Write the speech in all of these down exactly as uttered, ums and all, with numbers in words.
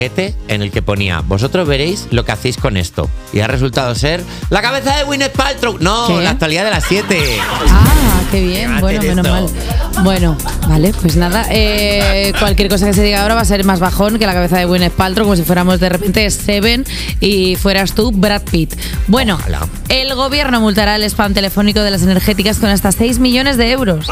en el que ponía, vosotros veréis lo que hacéis con esto. Y ha resultado ser la cabeza de Gwyneth Paltrow. No, ¿Qué? la actualidad de las siete. Ah, qué bien. Bueno, menos mal. Bueno, vale, pues nada. Eh, cualquier cosa que se diga ahora va a ser más bajón que la cabeza de Gwyneth Paltrow, como si fuéramos de repente Seven y fueras tú Brad Pitt. Bueno, Ojalá. El gobierno multará el spam telefónico de las energéticas con hasta seis millones de euros.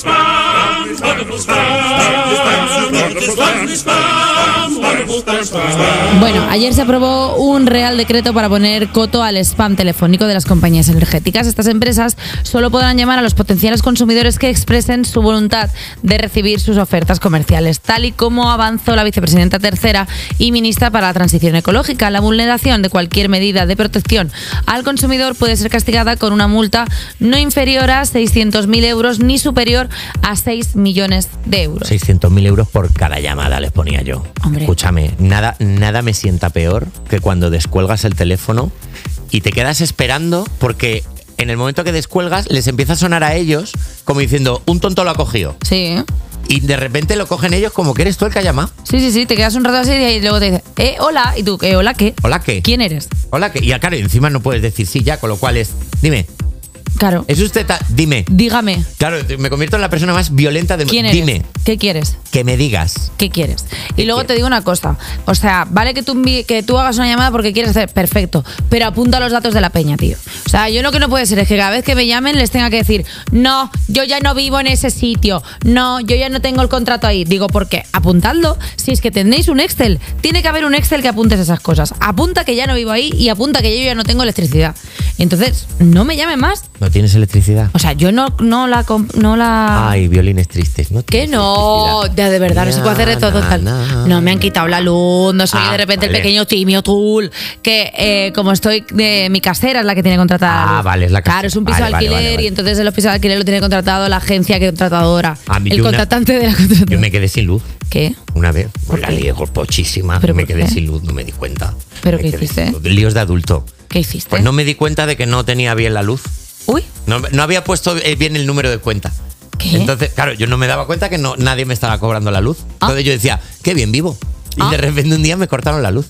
Bueno, ayer se aprobó un real decreto para poner coto al spam telefónico de las compañías energéticas. Estas empresas solo podrán llamar a los potenciales consumidores que expresen su voluntad de recibir sus ofertas comerciales, tal y como avanzó la vicepresidenta tercera y ministra para la transición ecológica. La vulneración de cualquier medida de protección al consumidor puede ser castigada con una multa no inferior a seiscientos mil euros ni superior a seis millones de euros. seiscientos mil euros por cada llamada, les ponía yo. Hombre. Escúchame, nada, nada me sienta peor que cuando descuelgas el teléfono y te quedas esperando porque en el momento que descuelgas les empieza a sonar a ellos como diciendo, un tonto lo ha cogido. Sí, Y de repente lo cogen ellos como que eres tú el que ha llamado. sí, sí, sí, te quedas un rato así y luego te dice, eh, hola, y tú, eh, hola, ¿qué? ¿Hola qué? ¿Quién eres? ¿Hola qué? Y claro, encima no puedes decir sí ya, con lo cual es, dime, Claro, ¿es usted ta- Dime. dígame, Claro, me convierto en la persona más violenta del mundo. ¿quién eres? Dime, ¿Qué quieres? que me digas. ¿Qué quieres? Y ¿Qué luego quieres? te digo una cosa, o sea, vale que tú, envi- que tú hagas una llamada porque quieres hacer, perfecto, pero apunta los datos de la peña, tío. O sea, yo lo que no puede ser es que cada vez que me llamen les tenga que decir, no, yo ya no vivo en ese sitio, no, yo ya no tengo el contrato ahí. Digo, ¿por qué? Apuntadlo, si es que tenéis un Excel, tiene que haber un Excel que apuntes esas cosas. Apunta que ya no vivo ahí y apunta que yo ya no tengo electricidad. Entonces, no me llamen más. ¿No tienes electricidad? O sea, yo no, no la... comp- No la Ay, violines tristes, ¿no? Que tienes no, electricidad. de, de verdad, no se puede hacer de todo. Na, tal. na. No me han quitado la luz, no soy Ah, de repente vale. el pequeño Timio Tool, que eh, como estoy, de mi casera es la que tiene contratada. la Ah, luz. vale, es la casera. Claro, es un piso Vale, de vale, alquiler vale, vale. y entonces en los pisos de alquiler lo tiene contratado la agencia que contratadora. A mí el yo una- contratante de la contratadora. Yo me quedé sin luz ¿Qué? una vez. ¿Por Pues la qué? lié pochísima. ¿Pero Me por quedé qué? sin luz, no me di cuenta. ¿Pero Me qué quedé hiciste? sin luz. Líos de adulto. ¿Qué hiciste? Pues no me di cuenta de que no tenía bien la luz. Uy, No, no había puesto eh, bien el número de cuenta. ¿qué? Entonces, claro, yo no me daba cuenta que no, nadie me estaba cobrando la luz. Ah. Entonces yo decía, qué bien vivo. Y Ah. de repente un día me cortaron la luz.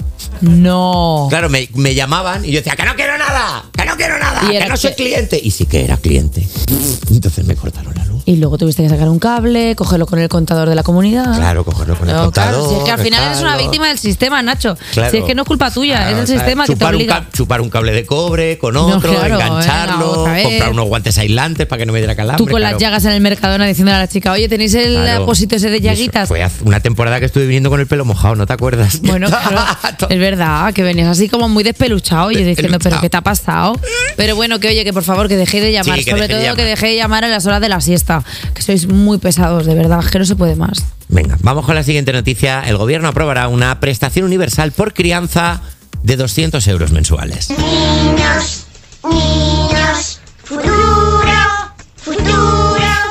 No. Claro, me, me llamaban y yo decía, que no quiero nada, que no quiero nada, Y que era no soy que- cliente. Y sí que era cliente. Entonces me cortaron la luz. Y luego tuviste que sacar un cable, cogerlo con el contador de la comunidad. Claro, cogerlo con el No, claro, contador. si es que al final eres una dejarlo. víctima del sistema, Nacho. Claro. Si es que no es culpa tuya, Claro, es el ¿sabes? sistema que te chupar un obliga. ca- chupar un cable de cobre con No, otro, claro, venga, engancharlo, otra vez. comprar unos guantes aislantes para que no me diera calambre. Tú con claro. las llagas en el Mercadona diciéndole a la chica, oye, ¿tenéis el Claro. apósito ese de Y eso llaguitas? Fue hace una temporada que estuve viniendo con el pelo mojado, ¿no te acuerdas? Bueno, claro, es verdad, que venías así como muy despeluchado y yo diciendo, Despeluchado. ¿pero qué te ha pasado? Pero bueno, que oye, que por favor, que dejéis de llamar, Sí, que sobre dejéis de todo que llamar. dejéis de llamar en las horas de la siesta, que sois muy pesados, de verdad, que no se puede más. Venga, vamos con la siguiente noticia. El gobierno aprobará una prestación universal por crianza de doscientos euros mensuales. Niños, niños, futuro, futuro.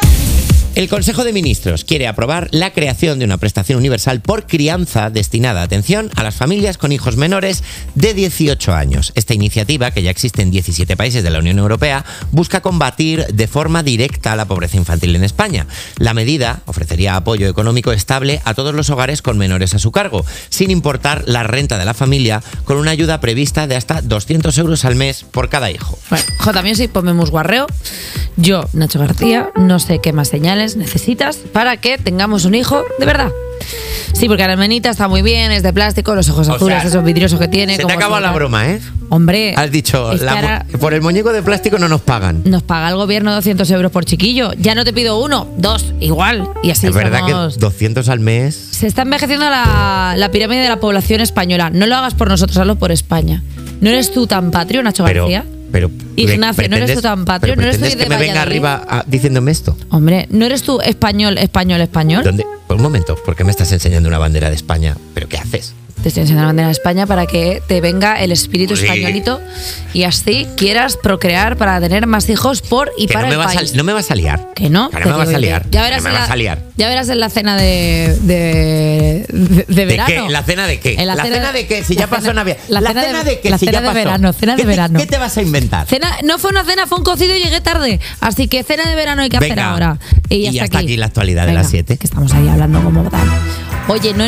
El Consejo de Ministros quiere aprobar la creación de una prestación universal por crianza destinada, atención, a las familias con hijos menores de dieciocho años. Esta iniciativa, que ya existe en diecisiete países de la Unión Europea, busca combatir de forma directa la pobreza infantil en España. La medida ofrecería apoyo económico estable a todos los hogares con menores a su cargo, sin importar la renta de la familia, con una ayuda prevista de hasta doscientos euros al mes por cada hijo. Bueno, J Music, ponme musguarreo. Yo, Nacho García, no sé qué más señales necesitas para que tengamos un hijo de verdad. Sí, porque la menita está muy bien, es de plástico, los ojos O azules, sea, esos vidriosos que tiene. Se te como acaba si- la broma, ¿eh? Hombre, Has dicho, es que la mo- ahora por el muñeco de plástico no nos pagan. nos paga el gobierno doscientos euros por chiquillo. Ya no te pido uno, dos, igual. Y así Es verdad somos- que doscientos al mes. Se está envejeciendo la, la pirámide de la población española. No lo hagas por nosotros, hazlo por España. ¿No eres tú tan patrio, Nacho Pero, García? pero Ignacio, ¿no eres tú tan patrio? pero ¿No eres tú pretendes de que me venga Valladolid? arriba a- diciéndome esto? Hombre, ¿no eres tú español, español, español? ¿Dónde? Por un momento, ¿por qué me estás enseñando una bandera de España? ¿Pero qué haces? Te estoy enseñando la bandera de España para que te venga el espíritu Sí. españolito y así quieras procrear para tener más hijos por y Que para no me, el vas país. a, no me vas a liar. Que no, Que no te me vas digo a que- liar. Ya verás, Que me en la, vas a liar. ya verás en la cena de, de, de, de verano. qué? ¿La cena de qué? En ¿La cena de qué? Si la ya pasó cena- Navidad. La, ¿La cena, cena de, de qué? La Si cena ya de pasó. verano, cena ¿Qué de te- verano. ¿Qué te vas a inventar? Cena, no fue una cena, fue un cocido y llegué tarde. Así que cena de verano hay que hacer Venga. ahora. Y, Y hasta hasta aquí. aquí la actualidad de Venga, las siete. Que estamos ahí hablando como tal. Oye, no